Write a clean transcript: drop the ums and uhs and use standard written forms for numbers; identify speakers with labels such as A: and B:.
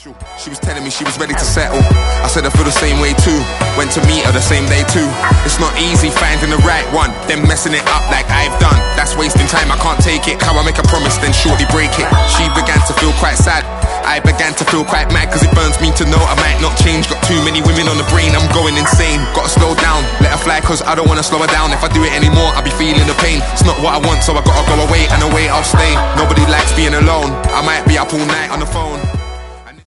A: She was telling me she was ready to settle. I said I feel the same way too. Went to meet her the same day too. It's not easy finding the right one, then messing it up like I've done. That's wasting time, I can't take it. How I make a promise, then shortly break it. She began to feel quite sad. I began to feel quite mad, cause it burns me to know I might not change. Got too many women on the brain, I'm going insane. Gotta slow down, let her fly, cause I don't wanna slow her down. If I do it anymore, I'll be feeling the pain. It's not what I want, so I gotta go away, and away I'll stay. Nobody likes being alone. I might be up all night on the phone.